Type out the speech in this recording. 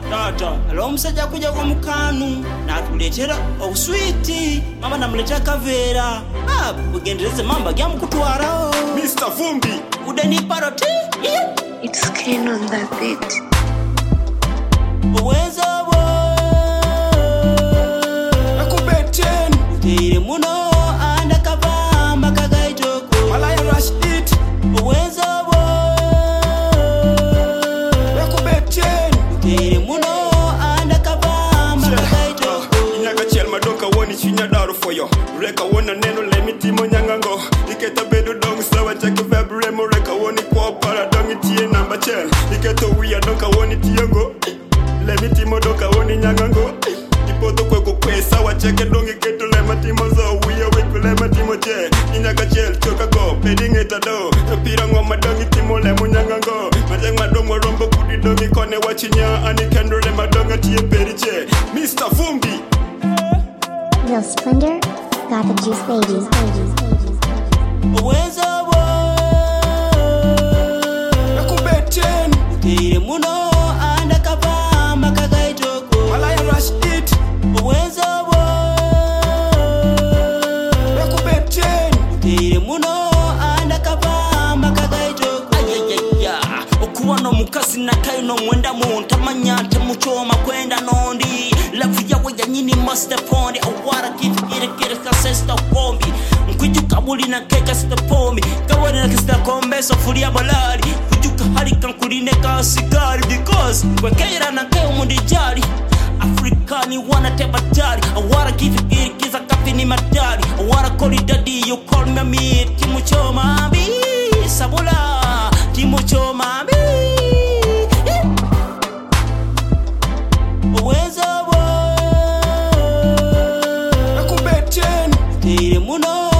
Tata, alo musajja kuja kwa mukanu natuletera obuswiti. Mama namuletera kavera. Bugendereze mamba gya mukutwarawo. Mr. Vumbi. Udeni paroti. It's skin on that beat. Uwezo bo. Nakubeten. Utire muno undercover makagaitoko. Malaya rush it. Uwezo bo. Nakubeten. Utire muno undercover makagaitoko. Inyaga chel madoka woni chinya daru for yo. Reka wona neno lemi timo nyangango. Iketa bedu dong sawa chake febre mo reka woni kwa para dong itie number chel. Iketo wiya doka woni tiengo. Lemi timo doka woni nyangango. Ipoto kwe kwesa wa cheke dong iketo lema timo zo wiya weku lema timo che. Inyaga chel choka go peding etado. Pira ngoma dong itimo lemo nyangango. Majang madongo rombo kudi dong ikone wachinya ani kendo lema dong atie periche. Mr. Vumbi. Real Splendor, got the juice, baby. Uwezo bo. Nakubeten. Utire muno undercover makagaitoko. Malaya rush it. Uwezo bo. Nakubeten. Utire muno undercover makagaitoko. Ayayaya. Okuba no mukasi nakai no mwenda mu ntamanya temuchoma kwenda nondi. Lavu yawe ya nyini master pondi. Awara kire kasesta kombi. Mkujuka buli na keka sita pombi. Kawari na kista kombe sofuria balari. Kujuka hari kankurine ka sigari. Because kwekera na keo mundijari. Afrikani wana tebatari. Awara kiza kafi ni madari. Awara kori daddy you call me me. Timu choma bi sabula. Timu choma bi. Uwezo bo. Nakubeten. Utire muno